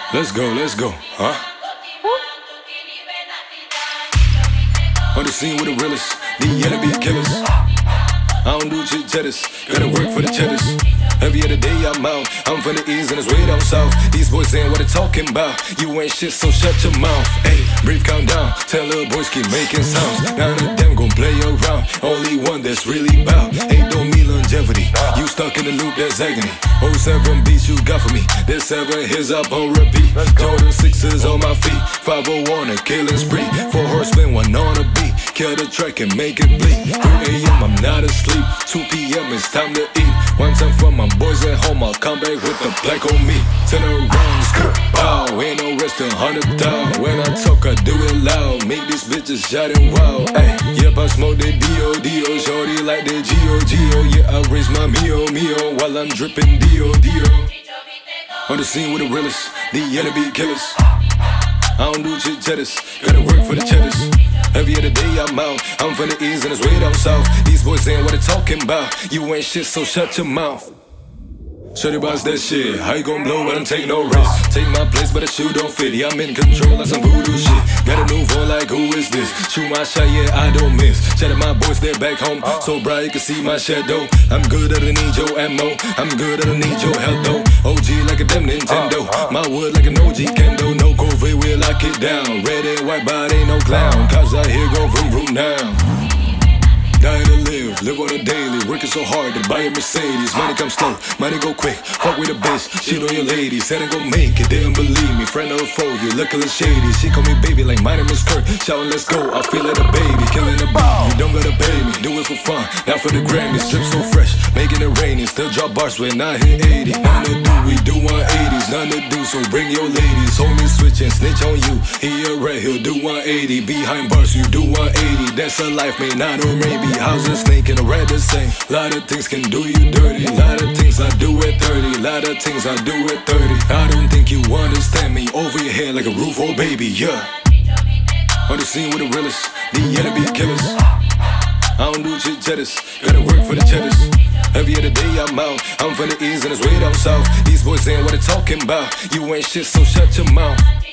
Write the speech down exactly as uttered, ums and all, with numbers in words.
Let's go, let's go, huh? On the scene with the realest, the enemy killers. I don't do chit chatters, gotta work for the cheddars. Every other day I'm out, I'm from the east and it's way down south. These boys ain't what they talking about. You ain't shit, so shut your mouth. Hey, brief countdown, tell little boys keep making sounds. None of them gon' play around, only one that's really bout. Ain't don't mean longevity, you stuck in the loop, that's agony. oh seven beats you got for me, there's seven hits up on repeat. Jordan sixes on my feet, five oh one a killing spree. Four horsemen, one on a beat, kill the track and make it bleed. three a m I'm not asleep, two p m it's time to eat. One time for my boys at home, I'll come back with the black on me. Turn around, skirt, pow, ain't no rest in hundred down. When I talk, I do it loud, make these bitches shout and wow. Ay, yep, I smoke that D O D O, shorty like that G O G O. Yeah, I raise my Mio Mio while I'm dripping D O D O. On the scene with the realest, the enemy killers. I don't do chit chatters, gotta work for the cheddars. Every other day I'm out, I'm from the east and it's way down south. These boys ain't what they talking about. You ain't shit, so shut your mouth. Shorty bounce that shit, how you gon' blow when I don't take no risk? Take my place but the shoe don't fit, yeah, I'm in control like some voodoo shit. Gotta move on like who is this? Shoot my shot, yeah, I don't miss. Shout out my boys, they're back home, so bright you can see my shadow. I'm good, I don't need your ammo, I'm good, I don't need your help though. O G like a damn Nintendo, my wood like an O G Kendo. No COVID, we'll lock it down. Red and white, but ain't no clown. Cops out here go vroom vroom now. Die to live, live on a daily, working so hard to buy a Mercedes. Money come slow, money go quick, fuck with a bitch, shit on your lady. Said I gon' make it, didn't believe me. Friend or foe, you look a little shady. She call me baby like my name is Kurt. Shouting let's go, I feel like a baby. Killing a beat, you don't gotta pay me. Do it for fun, not for the Grammys. Drip so fresh, making it rainy. Still drop bars when I hit eighty. None to do, we do one eighties. None to do, so bring your ladies. Homie switch and snitch on you. He a red, he'll do one eighty. Behind bars, you do one eighty. That's a life, man, not or maybe. How's a snake and a rat the same? Lot of things can do you dirty. Lot of things I do at thirty. Lot of things I do at thirty. I don't think you understand me. Over your head like a roof, oh baby, yeah. On the scene with the realest, the enemy killers. I don't do chit chatters, gotta work for the cheddars. Every other day I'm out, I'm from the east and it's way down south. These boys ain't what they talking about. You ain't shit, so shut your mouth.